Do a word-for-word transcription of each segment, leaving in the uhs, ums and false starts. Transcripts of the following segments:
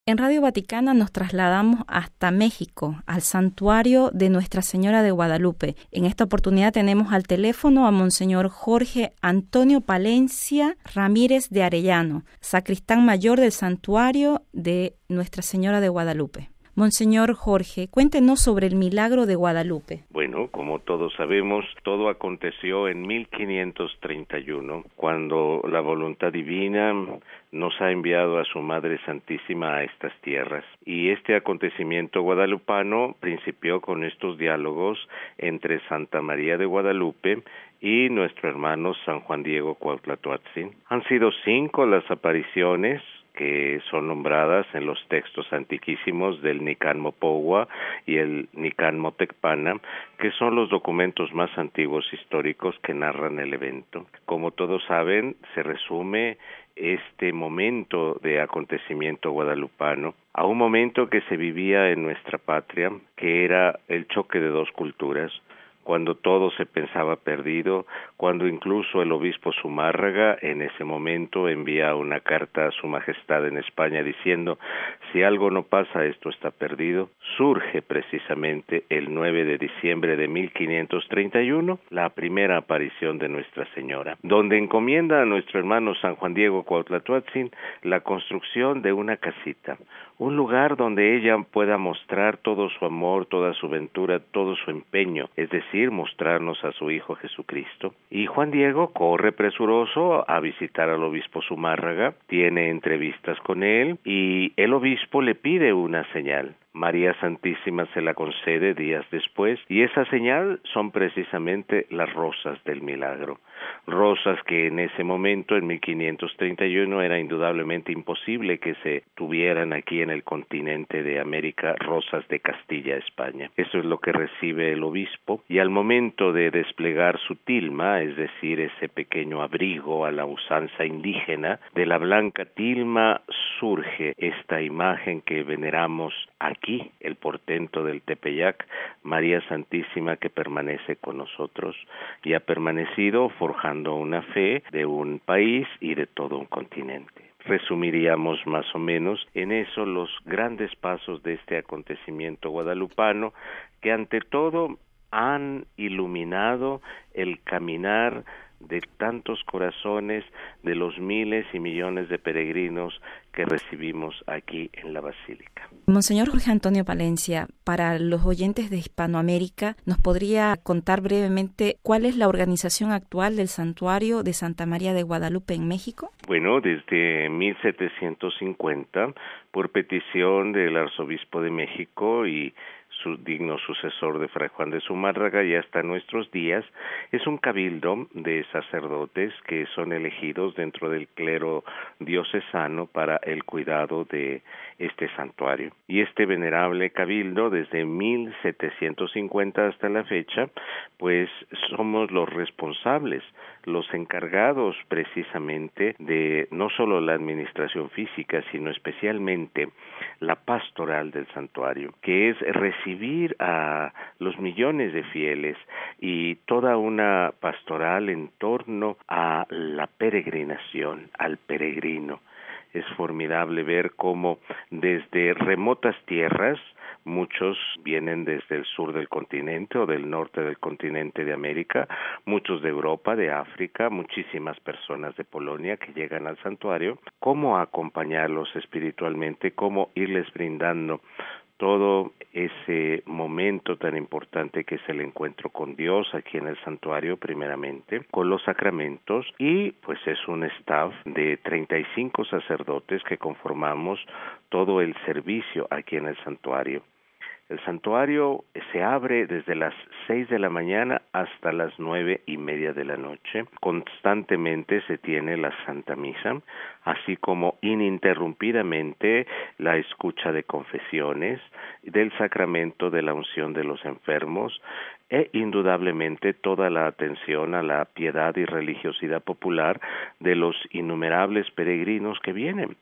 En Radio Vaticana nos trasladamos hasta México, al santuario de Nuestra Señora de Guadalupe. En esta oportunidad tenemos al teléfono a Monseñor Jorge Antonio Palencia Ramírez de Arellano, sacristán mayor del santuario de Nuestra Señora de Guadalupe. Monseñor Jorge, cuéntenos sobre el milagro de Guadalupe. Bueno, como todos sabemos, todo aconteció en mil quinientos treinta y uno, cuando la voluntad divina nos ha enviado a su Madre Santísima a estas tierras. Y este acontecimiento guadalupano principió con estos diálogos entre Santa María de Guadalupe y nuestro hermano San Juan Diego Cuautlatóatzin. Han sido cinco las apariciones que son nombradas en los textos antiquísimos del Nican Mopogua y el Nican Motecpana, que son los documentos más antiguos históricos que narran el evento. Como todos saben, se resume este momento de acontecimiento guadalupano a un momento que se vivía en nuestra patria, que era el choque de dos culturas, cuando todo se pensaba perdido, cuando incluso el obispo Zumárraga en ese momento envía una carta a su majestad en España diciendo: si algo no pasa, esto está perdido. Surge precisamente el nueve de diciembre de mil quinientos treinta y uno la primera aparición de Nuestra Señora, donde encomienda a nuestro hermano San Juan Diego Cuautlatóatzin la construcción de una casita, un lugar donde ella pueda mostrar todo su amor, toda su ventura, todo su empeño, es decir, mostrarnos a su Hijo Jesucristo. Y Juan Diego corre presuroso a visitar al obispo Zumárraga, tiene entrevistas con él y el obispo le pide una señal. María Santísima se la concede días después, y esa señal son precisamente las rosas del milagro. Rosas que en ese momento, en mil quinientos treinta y uno, era indudablemente imposible que se tuvieran aquí en el continente de América, rosas de Castilla, España. Eso es lo que recibe el obispo, y al momento de desplegar su tilma, es decir, ese pequeño abrigo a la usanza indígena, de la blanca tilma surge esta imagen que veneramos aquí, el portento del Tepeyac, María Santísima, que permanece con nosotros y ha permanecido forjando una fe de un país y de todo un continente. Resumiríamos más o menos en eso los grandes pasos de este acontecimiento guadalupano, que ante todo han iluminado el caminar de tantos corazones, de los miles y millones de peregrinos que recibimos aquí en la Basílica. Monseñor Jorge Antonio Palencia, para los oyentes de Hispanoamérica, ¿nos podría contar brevemente cuál es la organización actual del Santuario de Santa María de Guadalupe en México? Bueno, desde mil setecientos cincuenta, por petición del Arzobispo de México y su digno sucesor de Fray Juan de Zumárraga, y hasta nuestros días, es un cabildo de sacerdotes que son elegidos dentro del clero diocesano para el cuidado de este santuario. Y este venerable cabildo, desde mil setecientos cincuenta hasta la fecha, pues somos los responsables, los encargados precisamente de no solo la administración física, sino especialmente la pastoral del santuario, que es recibir a los millones de fieles y toda una pastoral en torno a la peregrinación, al peregrino. Es formidable ver cómo desde remotas tierras, muchos vienen desde el sur del continente o del norte del continente de América, muchos de Europa, de África, muchísimas personas de Polonia que llegan al santuario, cómo acompañarlos espiritualmente, cómo irles brindando todo ese momento tan importante que es el encuentro con Dios aquí en el santuario primeramente, con los sacramentos, y pues es un staff de treinta y cinco sacerdotes que conformamos todo el servicio aquí en el santuario. El santuario se abre desde las seis de la mañana hasta las nueve y media de la noche. Constantemente se tiene la Santa Misa, así como ininterrumpidamente la escucha de confesiones, del sacramento de la unción de los enfermos, e indudablemente toda la atención a la piedad y religiosidad popular de los innumerables peregrinos que vienen.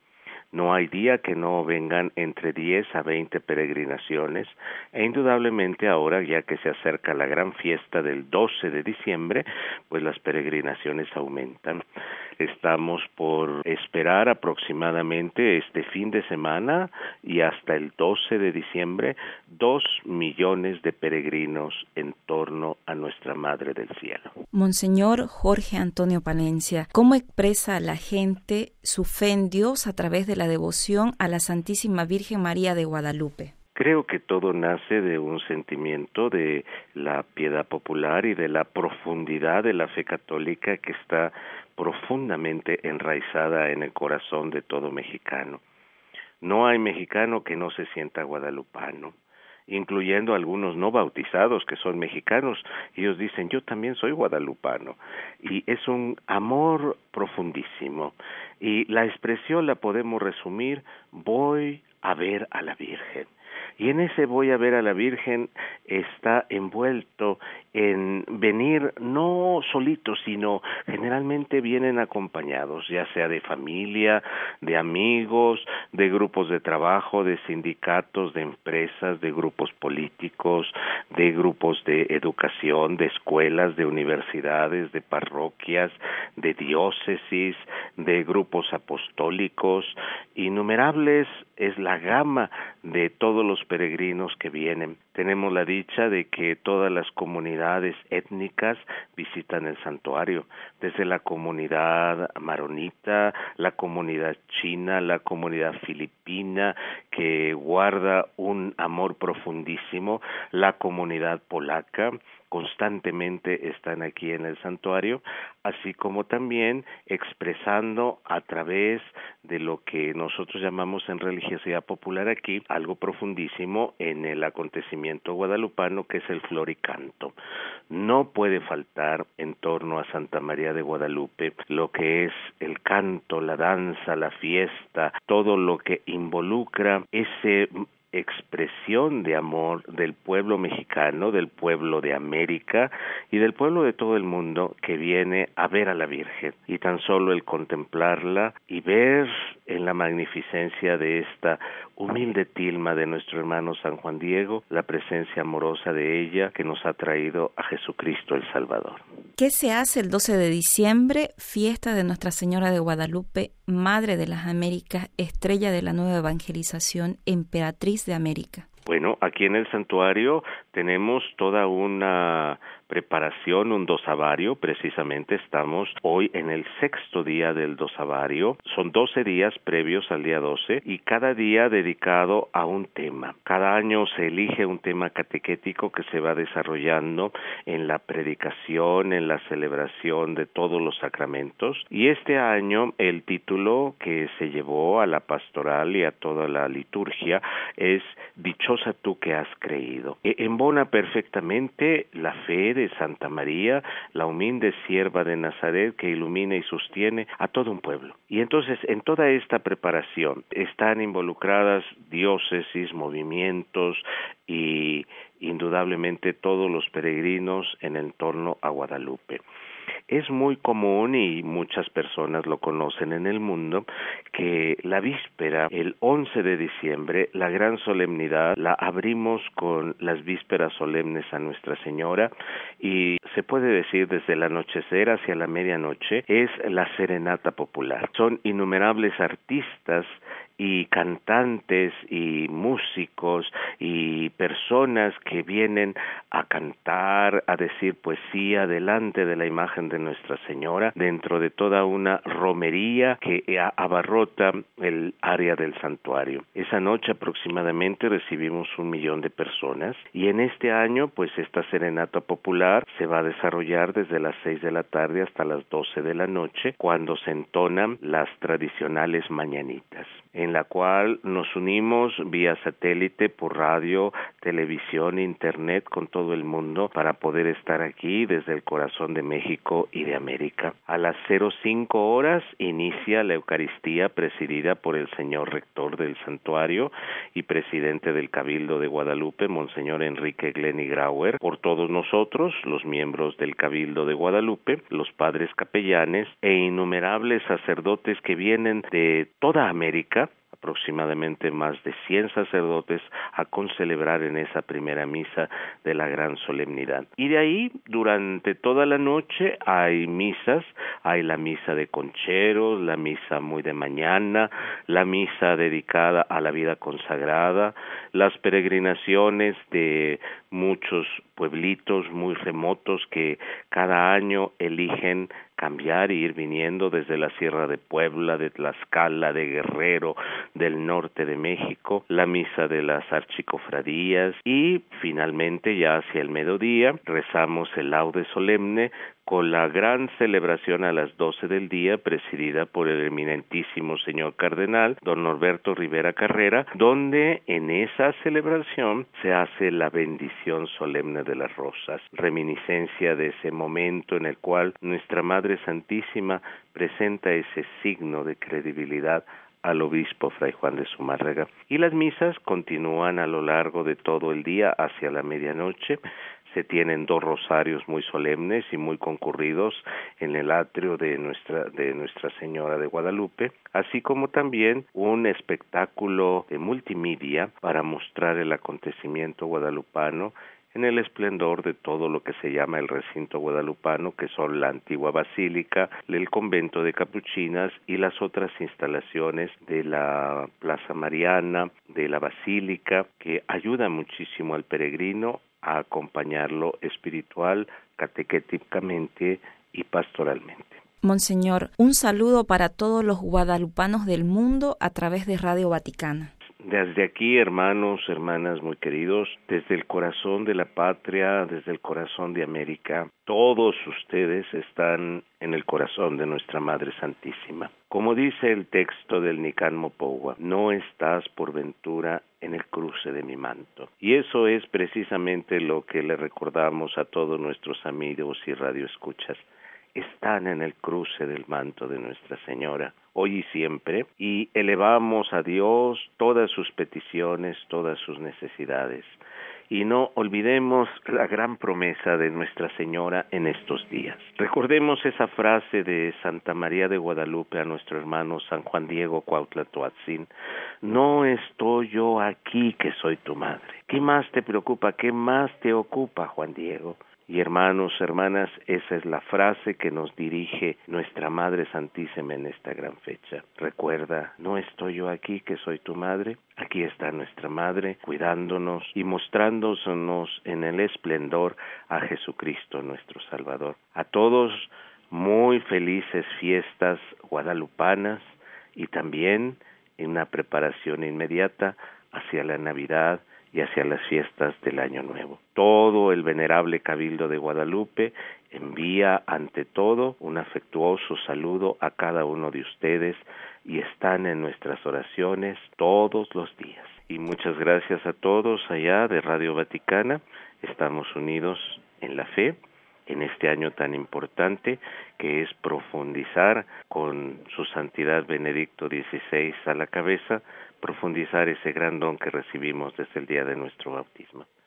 No hay día que no vengan entre diez a veinte peregrinaciones, e indudablemente ahora, ya que se acerca la gran fiesta del doce de diciembre, pues las peregrinaciones aumentan. Estamos por esperar aproximadamente este fin de semana y hasta el doce de diciembre, dos millones de peregrinos en torno a nuestra Madre del Cielo. Monseñor Jorge Antonio Palencia, ¿cómo expresa la gente su fe en Dios a través de la devoción a la Santísima Virgen María de Guadalupe? Creo que todo nace de un sentimiento de la piedad popular y de la profundidad de la fe católica que está profundamente enraizada en el corazón de todo mexicano. No hay mexicano que no se sienta guadalupano, incluyendo algunos no bautizados que son mexicanos. Ellos dicen, yo también soy guadalupano, y es un amor profundísimo, y la expresión la podemos resumir: voy a ver a la Virgen. Y en ese voy a ver a la Virgen está envuelto en venir no solitos, sino generalmente vienen acompañados, ya sea de familia, de amigos, de grupos de trabajo, de sindicatos, de empresas, de grupos políticos, de grupos de educación, de escuelas, de universidades, de parroquias, de diócesis, de grupos apostólicos. Innumerables es la gama de todos los peregrinos que vienen. Tenemos la dicha de que todas las comunidades étnicas visitan el santuario, desde la comunidad maronita, la comunidad china, la comunidad filipina, que guarda un amor profundísimo, la comunidad polaca, constantemente están aquí en el santuario, así como también expresando a través de lo que nosotros llamamos en religiosidad popular aquí, algo profundísimo en el acontecimiento guadalupano, que es el floricanto. No puede faltar en torno a Santa María de Guadalupe lo que es el canto, la danza, la fiesta, todo lo que involucra ese expresión de amor del pueblo mexicano, del pueblo de América y del pueblo de todo el mundo que viene a ver a la Virgen. Y tan solo el contemplarla y ver en la magnificencia de esta humilde tilma de nuestro hermano San Juan Diego, la presencia amorosa de ella que nos ha traído a Jesucristo el Salvador. ¿Qué se hace el doce de diciembre, fiesta de Nuestra Señora de Guadalupe, Madre de las Américas, estrella de la nueva evangelización, emperatriz de América? Bueno, aquí en el santuario tenemos toda una preparación, un dosavario. Precisamente estamos hoy en el sexto día del dosavario. Son doce días previos al día doce y cada día dedicado a un tema. Cada año se elige un tema catequético que se va desarrollando en la predicación, en la celebración de todos los sacramentos. Y este año el título que se llevó a la pastoral y a toda la liturgia es Dichosa tú que has creído. E embona perfectamente la fe de Santa María, la humilde sierva de Nazaret que ilumina y sostiene a todo un pueblo. Y entonces en toda esta preparación están involucradas diócesis, movimientos y indudablemente todos los peregrinos en el entorno a Guadalupe. Es muy común, y muchas personas lo conocen en el mundo, que la víspera, el once de diciembre, la gran solemnidad, la abrimos con las vísperas solemnes a Nuestra Señora, y se puede decir desde el anochecer hacia la medianoche, es la serenata popular. Son innumerables artistas y cantantes y músicos y personas que vienen a cantar, a decir poesía delante de la imagen de Nuestra Señora, dentro de toda una romería que abarrota el área del santuario. Esa noche aproximadamente recibimos un millón de personas, y en este año pues esta serenata popular se va a desarrollar desde las seis de la tarde hasta las doce de la noche, cuando se entonan las tradicionales mañanitas, en la cual nos unimos vía satélite por radio, televisión, internet con todo el mundo para poder estar aquí desde el corazón de México y de América. A las cero cinco horas inicia la Eucaristía presidida por el señor rector del santuario y presidente del Cabildo de Guadalupe, Monseñor Enrique Glenny Grauer, por todos nosotros, los miembros del Cabildo de Guadalupe, los padres capellanes e innumerables sacerdotes que vienen de toda América, aproximadamente más de cien sacerdotes a concelebrar en esa primera misa de la gran solemnidad. Y de ahí, durante toda la noche, hay misas, hay la misa de concheros, la misa muy de mañana, la misa dedicada a la vida consagrada, las peregrinaciones de muchos pueblitos muy remotos que cada año eligen cambiar e ir viniendo desde la Sierra de Puebla, de Tlaxcala, de Guerrero, del norte de México, la misa de las archicofradías y finalmente ya hacia el mediodía rezamos el laude solemne con la gran celebración a las doce del día presidida por el eminentísimo señor cardenal don Norberto Rivera Carrera, donde en esa celebración se hace la bendición solemne de las rosas, reminiscencia de ese momento en el cual nuestra Madre Santísima presenta ese signo de credibilidad al obispo Fray Juan de Zumárraga. Y las misas continúan a lo largo de todo el día hacia la medianoche. Se tienen dos rosarios muy solemnes y muy concurridos en el atrio de nuestra de Nuestra Señora de Guadalupe, así como también un espectáculo de multimedia para mostrar el acontecimiento guadalupano en el esplendor de todo lo que se llama el recinto guadalupano, que son la antigua basílica, el convento de capuchinas y las otras instalaciones de la Plaza Mariana, de la basílica, que ayuda muchísimo al peregrino a acompañarlo espiritual, catequéticamente y pastoralmente. Monseñor, un saludo para todos los guadalupanos del mundo a través de Radio Vaticana. Desde aquí, hermanos, hermanas muy queridos, desde el corazón de la patria, desde el corazón de América, todos ustedes están en el corazón de nuestra Madre Santísima. Como dice el texto del Nicán Mopogua, no estás por ventura en el cruce de mi manto. Y eso es precisamente lo que le recordamos a todos nuestros amigos y radioescuchas. Están en el cruce del manto de Nuestra Señora, hoy y siempre, y elevamos a Dios todas sus peticiones, todas sus necesidades. Y no olvidemos la gran promesa de Nuestra Señora en estos días. Recordemos esa frase de Santa María de Guadalupe a nuestro hermano San Juan Diego Cuautla Toatzin: no estoy yo aquí que soy tu madre. ¿Qué más te preocupa? ¿Qué más te ocupa, Juan Diego? Y hermanos, hermanas, esa es la frase que nos dirige nuestra Madre Santísima en esta gran fecha. Recuerda, no estoy yo aquí que soy tu madre, aquí está nuestra Madre cuidándonos y mostrándonos en el esplendor a Jesucristo nuestro Salvador. A todos, muy felices fiestas guadalupanas y también en una preparación inmediata hacia la Navidad y hacia las fiestas del Año Nuevo. Todo el venerable Cabildo de Guadalupe envía ante todo un afectuoso saludo a cada uno de ustedes y están en nuestras oraciones todos los días. Y muchas gracias a todos allá de Radio Vaticana. Estamos unidos en la fe en este año tan importante que es profundizar con su santidad Benedicto dieciséis a la cabeza, profundizar ese gran don que recibimos desde el día de nuestro bautismo.